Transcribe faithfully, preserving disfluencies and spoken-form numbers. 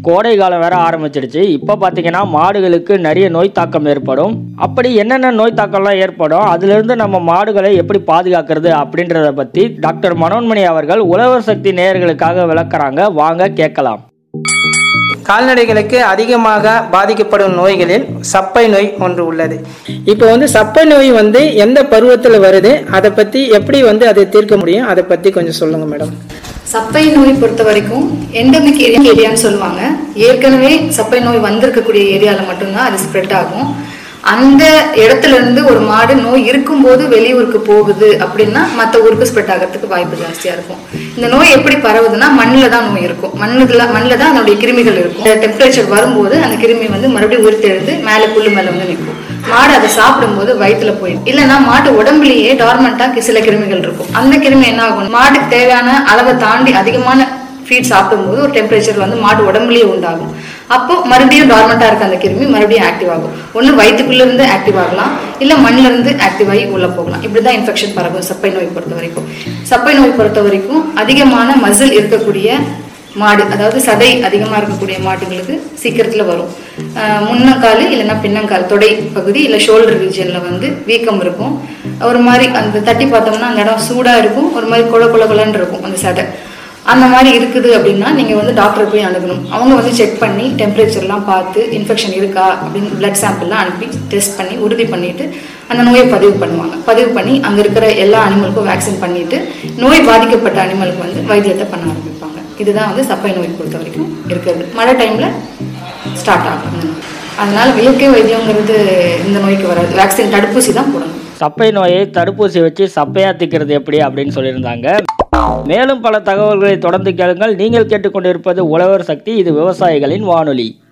கோடை காலம் வேற ஆரம்பிச்சிடுச்சு. இப்போ பார்த்தீங்கன்னா மாடுகளுக்கு நிறைய நோய் தாக்கம் ஏற்படும். அப்படி என்னென்ன நோய் தாக்கம்லாம் ஏற்படும், அதிலிருந்து நம்ம மாடுகளை எப்படி பாதுகாக்கிறது அப்படின்றத பற்றி டாக்டர் மனோன்மணி அவர்கள் உழவர் சக்தி நேயர்களுக்காக விளக்குறாங்க. வாங்க கேட்கலாம். கால்நடைகளுக்கு அதிகமாக பாதிக்கப்படும் நோய்களில் சப்பை நோய் ஒன்று உள்ளது. இப்போ வந்து சப்பை நோய் வந்து எந்த பருவத்தில் வருது, அதை பற்றி எப்படி வந்து அதை தீர்க்க முடியும், அதை பற்றி கொஞ்சம் சொல்லுங்க மேடம். சப்பை நோய் பொறுத்த வரைக்கும் எண்டமிக் ஏரியான்னு சொல்லுவாங்க. ஏற்கனவே சப்பை நோய் வந்திருக்கக்கூடிய ஏரியாவில் மட்டும்தான் அது ஸ்ப்ரெட் ஆகும். அந்த இடத்துல இருந்து ஒரு மாடு நோய் இருக்கும்போது வெளியூருக்கு போகுது அப்படின்னா மற்ற ஊருக்கு ஸ்ப்ரெட் ஆகிறதுக்கு வாய்ப்பு ஜாஸ்தியா இருக்கும். இந்த நோய் எப்படி பரவுதுன்னா மண்ணில் தான் நோய் இருக்கும். மண்ணுல மண்ணில் தான் அதனுடைய கிருமிகள் இருக்கும். டெம்பரேச்சர் வரும்போது அந்த கிருமி வந்து மறுபடியும் உயிர்த்தெழுந்து மேலே புல்லு மேலே வந்து நிற்கும். மாடு அதை சாப்பிடும்போது வயிற்றுல போயிடும். இல்லைன்னா மாட்டு உடம்புலயே டார்மெண்டா சில கிருமிகள் இருக்கும். அந்த கிருமி என்ன ஆகும், மாட்டுக்கு தேவையான அளவை தாண்டி அதிகமான ஃபீட் சாப்பிடும்போது ஒரு டெம்பரேச்சர் வந்து மாடு உடம்புலயே உண்டாகும். அப்போ மறுபடியும் டார்மெண்டா இருக்க அந்த கிருமி மறுபடியும் ஆக்டிவ் ஆகும். ஒன்று வயிற்றுக்குள்ள இருந்து ஆக்டிவ் ஆகலாம், இல்லை மண்ணில இருந்து ஆக்டிவ் ஆகி உள்ள போகலாம். இப்படிதான் இன்ஃபெக்ஷன் பரவும் சப்பை நோய் பொறுத்த வரைக்கும். சப்பை நோய் பொறுத்த வரைக்கும் அதிகமான மசில் இருக்கக்கூடிய மாடு, அதாவது சதை அதிகமாக இருக்கக்கூடிய மாடுகளுக்கு சீக்கிரத்தில் வரும். முன்னங்கால் இல்லைன்னா பின்னங்கால் தொடை பகுதி இல்லை ஷோல்டர் ரீஜனில் வந்து வீக்கம் இருக்கும். ஒரு மாதிரி அந்த தட்டி பார்த்தோம்னா அந்த இடம் சூடாக இருக்கும், ஒரு மாதிரி கொல கொல கொலன்னு இருக்கும் அந்த சதை. அந்த மாதிரி இருக்குது அப்படின்னா நீங்கள் வந்து டாக்டரை போய் அணுகணும். அவங்க வந்து செக் பண்ணி டெம்பரேச்சர்லாம் பார்த்து இன்ஃபெக்ஷன் இருக்கா அப்படின்னு பிளட் சாம்பிள்லாம் அனுப்பி டெஸ்ட் பண்ணி உறுதி பண்ணிட்டு அந்த நோயை பதிவு பண்ணுவாங்க. பதிவு பண்ணி அங்கே இருக்கிற எல்லா அனிமலுக்கும் வேக்சின் பண்ணிட்டு நோய் பாதிக்கப்பட்ட அனிமலுக்கு வந்து வைத்தியத்தை பண்ண ஆரம்பிப்பாங்க. இதுதான் வந்து சப்பை நோய் பொறுத்த வரைக்கும் இருக்கிறது. மழை டைமில் ஸ்டார்ட் ஆகும். அதனால இயற்கை வைத்தியங்கிறது இந்த நோய்க்கு வராது. வேக்சின் தடுப்பூசி தான் போடணும். சப்பை நோயை தடுப்பூசி வச்சு சப்பையாத்திக்கிறது எப்படி அப்படின்னு சொல்லியிருந்தாங்க. மேலும் பல தகவல்களை தொடர்ந்து கேளுங்கள். நீங்கள் கேட்டுக்கொண்டிருப்பது உழவர் சக்தி. இது விவசாயிகளின் வானொலி.